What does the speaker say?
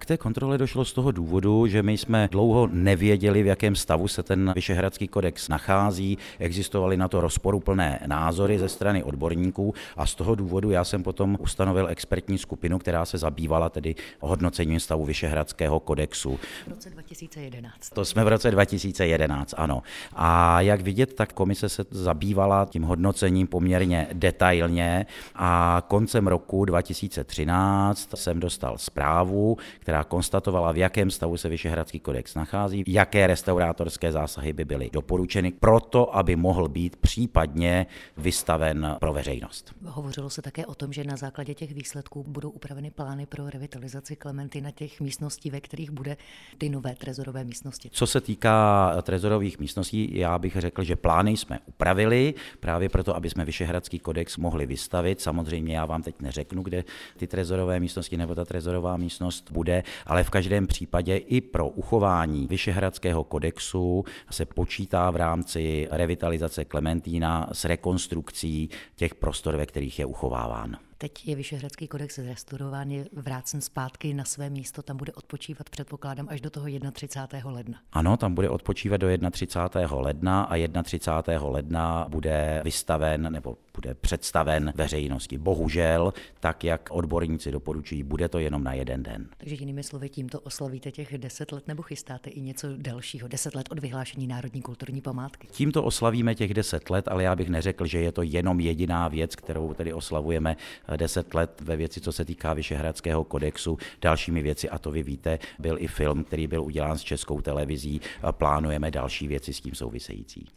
té kontrole došlo z toho důvodu, že my jsme dlouho nevěděli, v jakém stavu se ten Vyšehradský kodex nachází, existovaly na to rozporuplné názory ze strany odborníků a z toho důvodu já jsem potom ustanovil expertní skupinu, která se zabývala tedy hodnocením stavu Vyšehradského kodexu. V roce 2011. To jsme v roce 2011, ano. A jak vidět, tak komise se zabývala tím hodnocením poměrně detailně a koncem roku 2013 jsem dostal zprávu, která konstatovala, v jakém stavu se Vyšehradský kodex nachází, jaké restaurátorské zásahy by byly doporučeny proto, aby mohl být případně vystaven pro veřejnost. Hovořilo se také o tom, že na základě těch výsledků budou upraveny plány pro revitalizaci Klementy na těch místností, ve kterých bude ty nové trezorové místnosti. Co se týká trezorových místností, já bych řekl, že plány jsme upravili právě proto, aby jsme Vyšehradský kodex mohli vystavit. Samozřejmě já vám teď neřeknu, kde ty trezorové místnosti nebo ta trezorová místnost bude, ale v každém případě i pro uchování Vyšehradského kodexu se počítá v rámci revitalizace Klementína s rekonstrukcí těch prostor, ve kterých je uchováván. Teď je Vyšehradský kodex zrestaurován, je vrácen zpátky na své místo, tam bude odpočívat, předpokládám, až do toho 31. ledna. Ano, tam bude odpočívat do 31. ledna a 31. ledna bude vystaven nebo bude představen veřejnosti. Bohužel, tak jak odborníci doporučují, bude to jenom na jeden den. Takže jinými slovy, tímto oslavíte těch 10 let nebo chystáte i něco dalšího, 10 let od vyhlášení národní kulturní památky? Tímto oslavíme těch 10 let, ale já bych neřekl, že je to jenom jediná věc, kterou tedy oslavujeme 10 let ve věci, co se týká Vyšehradského kodexu. Dalšími věci, a to vy víte, byl i film, který byl udělán s Českou televizí. Plánujeme další věci s tím související.